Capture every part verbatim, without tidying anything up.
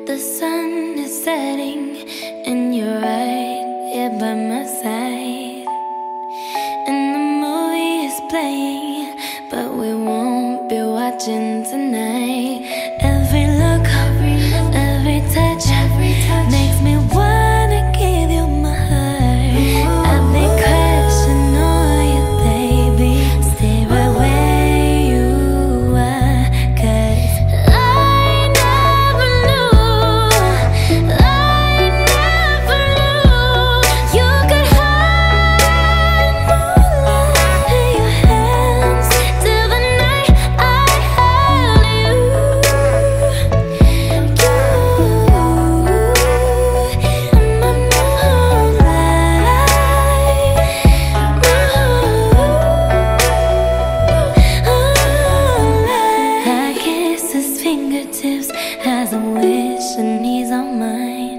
The sun is setting and you're right here by my side. And the movie is playing, but we won't be watching tonight. Every look, every touch, makes me wanna give you my heart. I've been crushing on you, baby. Stay right where you are, 'cause I never knew, I never knew you could hide moonlight in your hands till the night I held you. Fingertips has a wish and he's on mine.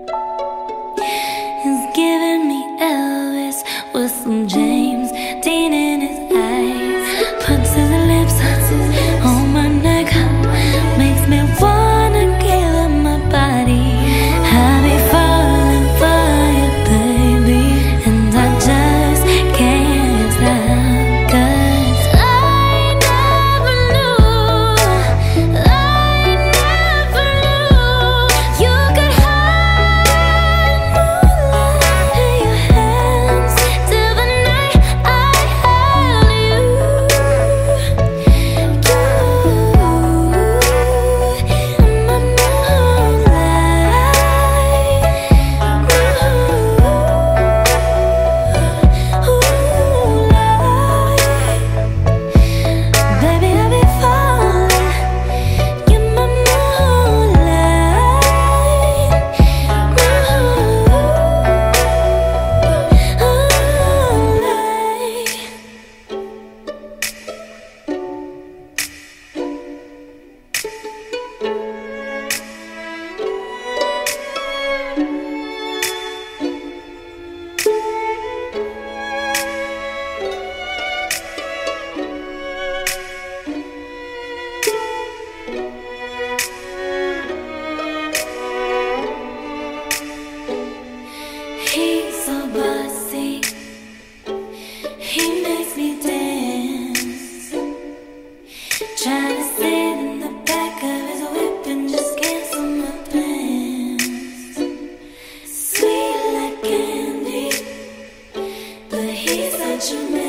He's giving me Elvis with some James Dean in his eyes. Puts his lips on my neck, makes me wanna give him my body. I'll be falling for you, baby, and I just can't stop, 'cause I never knew, I never knew you could hide moonlight in your hands till the night I held you. You, my moonlight. Baby, I'll be falling. You're my moonlight. He's so bossy, he makes me dance. Trying to sit in the back of his whip and just cancel my plans. Sweet like candy, but he's such a man.